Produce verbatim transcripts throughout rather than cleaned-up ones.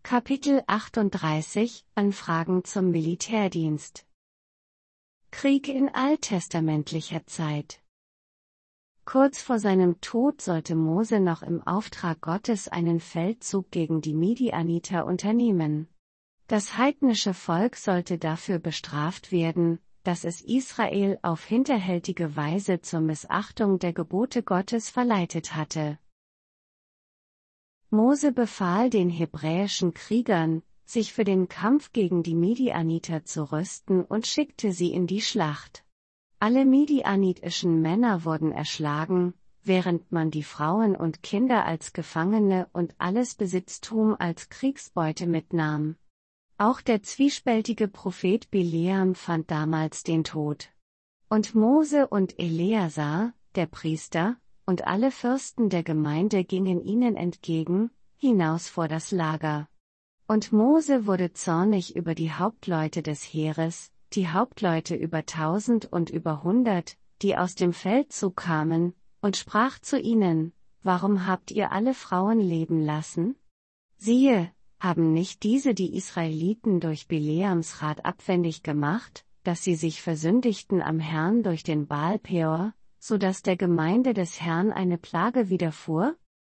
Kapitel achtunddreißig – Anfragen zum Militärdienst. Krieg in alttestamentlicher Zeit. Kurz vor seinem Tod sollte Mose noch im Auftrag Gottes einen Feldzug gegen die Midianiter unternehmen. Das heidnische Volk sollte dafür bestraft werden, dass es Israel auf hinterhältige Weise zur Missachtung der Gebote Gottes verleitet hatte. Mose befahl den hebräischen Kriegern, sich für den Kampf gegen die Midianiter zu rüsten und schickte sie in die Schlacht. Alle midianitischen Männer wurden erschlagen, während man die Frauen und Kinder als Gefangene und alles Besitztum als Kriegsbeute mitnahm. Auch der zwiespältige Prophet Bileam fand damals den Tod. Und Mose und Eleazar, der Priester, und alle Fürsten der Gemeinde gingen ihnen entgegen, hinaus vor das Lager. Und Mose wurde zornig über die Hauptleute des Heeres, die Hauptleute über tausend und über hundert, die aus dem Feldzug kamen, und sprach zu ihnen: Warum habt ihr alle Frauen leben lassen? Siehe, haben nicht diese die Israeliten durch Bileams Rat abwendig gemacht, dass sie sich versündigten am Herrn durch den Baal Peor, so dass der Gemeinde des Herrn eine Plage widerfuhr?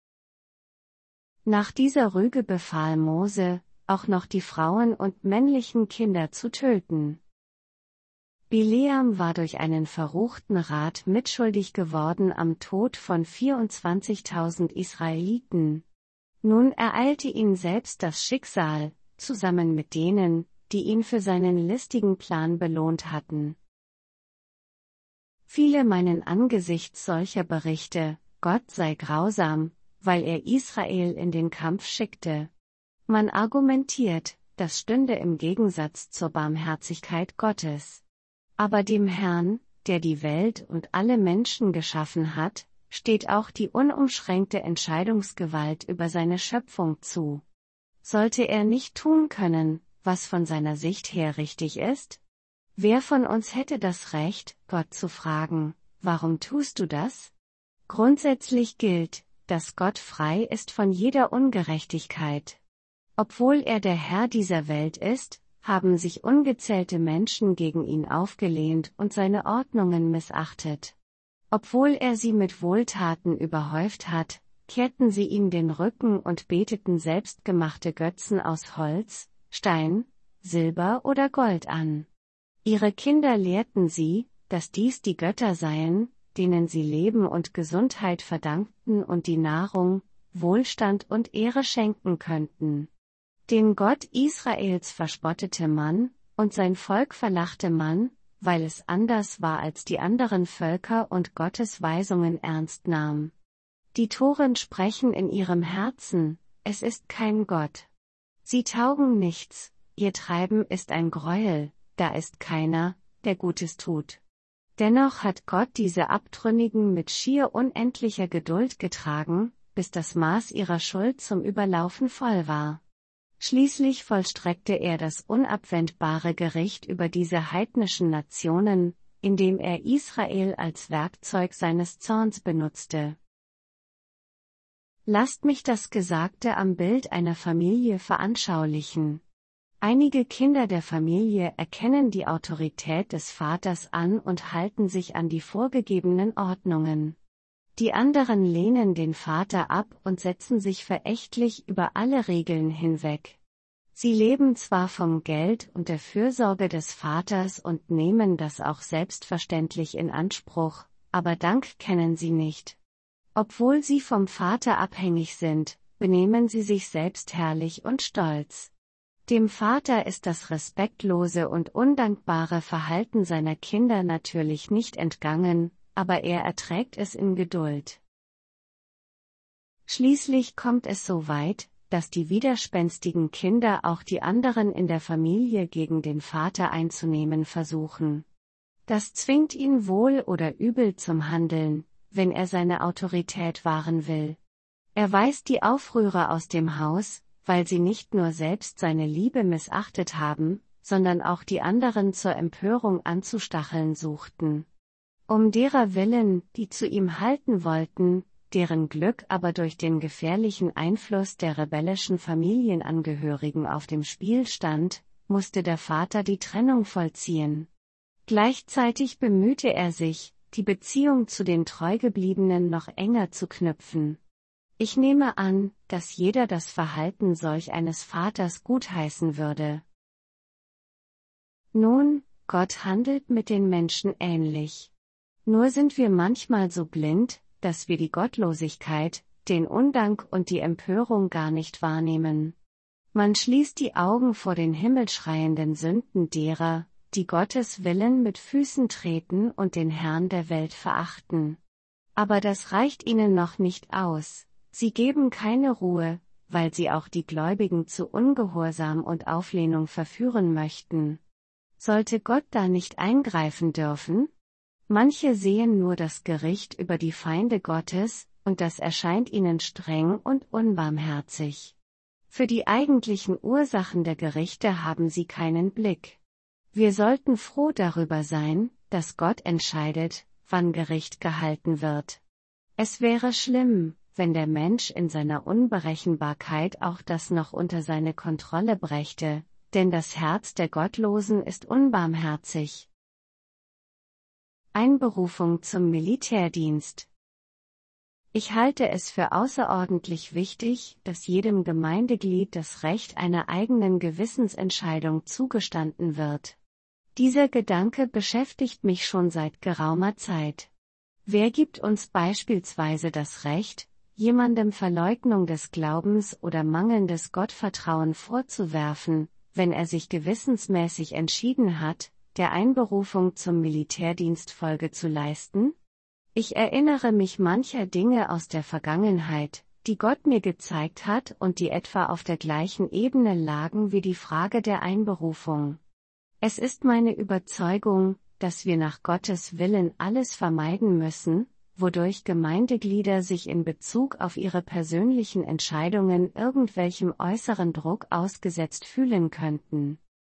Nach dieser Rüge befahl Mose, auch noch die Frauen und männlichen Kinder zu töten. Bileam war durch einen verruchten Rat mitschuldig geworden am Tod von vierundzwanzigtausend Israeliten. Nun ereilte ihn selbst das Schicksal, zusammen mit denen, die ihn für seinen listigen Plan belohnt hatten. Viele meinen angesichts solcher Berichte, Gott sei grausam, weil er Israel in den Kampf schickte. Man argumentiert, das stünde im Gegensatz zur Barmherzigkeit Gottes. Aber dem Herrn, der die Welt und alle Menschen geschaffen hat, steht auch die unumschränkte Entscheidungsgewalt über seine Schöpfung zu. Sollte er nicht tun können, was von seiner Sicht her richtig ist? Wer von uns hätte das Recht, Gott zu fragen, warum tust du das? Grundsätzlich gilt, dass Gott frei ist von jeder Ungerechtigkeit. Obwohl er der Herr dieser Welt ist, haben sich ungezählte Menschen gegen ihn aufgelehnt und seine Ordnungen missachtet. Obwohl er sie mit Wohltaten überhäuft hat, kehrten sie ihm den Rücken und beteten selbstgemachte Götzen aus Holz, Stein, Silber oder Gold an. Ihre Kinder lehrten sie, dass dies die Götter seien, denen sie Leben und Gesundheit verdankten und die Nahrung, Wohlstand und Ehre schenken könnten. Den Gott Israels verspottete man, und sein Volk verlachte man, weil es anders war als die anderen Völker und Gottes Weisungen ernst nahm. Die Toren sprechen in ihrem Herzen, es ist kein Gott. Sie taugen nichts, ihr Treiben ist ein Gräuel, da ist keiner, der Gutes tut. Dennoch hat Gott diese Abtrünnigen mit schier unendlicher Geduld getragen, bis das Maß ihrer Schuld zum Überlaufen voll war. Schließlich vollstreckte er das unabwendbare Gericht über diese heidnischen Nationen, indem er Israel als Werkzeug seines Zorns benutzte. Lasst mich das Gesagte am Bild einer Familie veranschaulichen. Einige Kinder der Familie erkennen die Autorität des Vaters an und halten sich an die vorgegebenen Ordnungen. Die anderen lehnen den Vater ab und setzen sich verächtlich über alle Regeln hinweg. Sie leben zwar vom Geld und der Fürsorge des Vaters und nehmen das auch selbstverständlich in Anspruch, aber Dank kennen sie nicht. Obwohl sie vom Vater abhängig sind, benehmen sie sich selbstherrlich und stolz. Dem Vater ist das respektlose und undankbare Verhalten seiner Kinder natürlich nicht entgangen, aber er erträgt es in Geduld. Schließlich kommt es so weit, dass die widerspenstigen Kinder auch die anderen in der Familie gegen den Vater einzunehmen versuchen. Das zwingt ihn wohl oder übel zum Handeln, wenn er seine Autorität wahren will. Er weist die Aufrührer aus dem Haus, weil sie nicht nur selbst seine Liebe missachtet haben, sondern auch die anderen zur Empörung anzustacheln suchten. Um derer willen, die zu ihm halten wollten, deren Glück aber durch den gefährlichen Einfluss der rebellischen Familienangehörigen auf dem Spiel stand, musste der Vater die Trennung vollziehen. Gleichzeitig bemühte er sich, die Beziehung zu den Treugebliebenen noch enger zu knüpfen. Ich nehme an, dass jeder das Verhalten solch eines Vaters gutheißen würde. Nun, Gott handelt mit den Menschen ähnlich. Nur sind wir manchmal so blind, dass wir die Gottlosigkeit, den Undank und die Empörung gar nicht wahrnehmen. Man schließt die Augen vor den himmelschreienden Sünden derer, die Gottes Willen mit Füßen treten und den Herrn der Welt verachten. Aber das reicht ihnen noch nicht aus, sie geben keine Ruhe, weil sie auch die Gläubigen zu Ungehorsam und Auflehnung verführen möchten. Sollte Gott da nicht eingreifen dürfen? Manche sehen nur das Gericht über die Feinde Gottes, und das erscheint ihnen streng und unbarmherzig. Für die eigentlichen Ursachen der Gerichte haben sie keinen Blick. Wir sollten froh darüber sein, dass Gott entscheidet, wann Gericht gehalten wird. Es wäre schlimm, wenn der Mensch in seiner Unberechenbarkeit auch das noch unter seine Kontrolle brächte, denn das Herz der Gottlosen ist unbarmherzig. Einberufung zum Militärdienst. Ich halte es für außerordentlich wichtig, dass jedem Gemeindeglied das Recht einer eigenen Gewissensentscheidung zugestanden wird. Dieser Gedanke beschäftigt mich schon seit geraumer Zeit. Wer gibt uns beispielsweise das Recht, jemandem Verleugnung des Glaubens oder mangelndes Gottvertrauen vorzuwerfen, wenn er sich gewissensmäßig entschieden hat, der Einberufung zum Militärdienst Folge zu leisten? Ich erinnere mich mancher Dinge aus der Vergangenheit, die Gott mir gezeigt hat und die etwa auf der gleichen Ebene lagen wie die Frage der Einberufung. Es ist meine Überzeugung, dass wir nach Gottes Willen alles vermeiden müssen, wodurch Gemeindeglieder sich in Bezug auf ihre persönlichen Entscheidungen irgendwelchem äußeren Druck ausgesetzt fühlen könnten.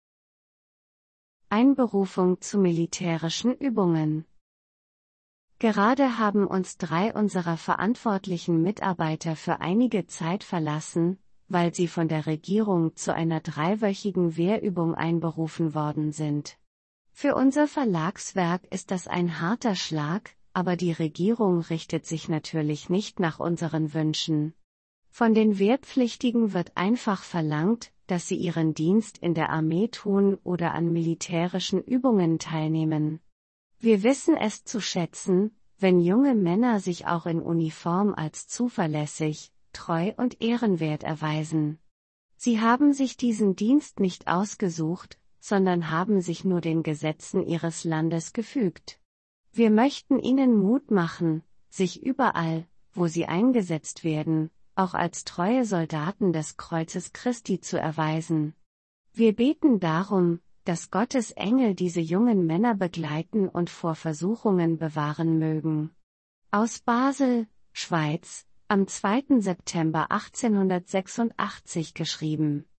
Einberufung zu militärischen Übungen. Gerade haben uns drei unserer verantwortlichen Mitarbeiter für einige Zeit verlassen, weil sie von der Regierung zu einer dreiwöchigen Wehrübung einberufen worden sind. Für unser Verlagswerk ist das ein harter Schlag, aber die Regierung richtet sich natürlich nicht nach unseren Wünschen. Von den Wehrpflichtigen wird einfach verlangt, dass sie ihren Dienst in der Armee tun oder an militärischen Übungen teilnehmen. Wir wissen es zu schätzen, wenn junge Männer sich auch in Uniform als zuverlässig, treu und ehrenwert erweisen. Sie haben sich diesen Dienst nicht ausgesucht, sondern haben sich nur den Gesetzen ihres Landes gefügt. Wir möchten ihnen Mut machen, sich überall, wo sie eingesetzt werden, auch als treue Soldaten des Kreuzes Christi zu erweisen. Wir beten darum, dass Gottes Engel diese jungen Männer begleiten und vor Versuchungen bewahren mögen. Aus Basel, Schweiz, am zweiten September achtzehnhundertsechsundachtzig geschrieben.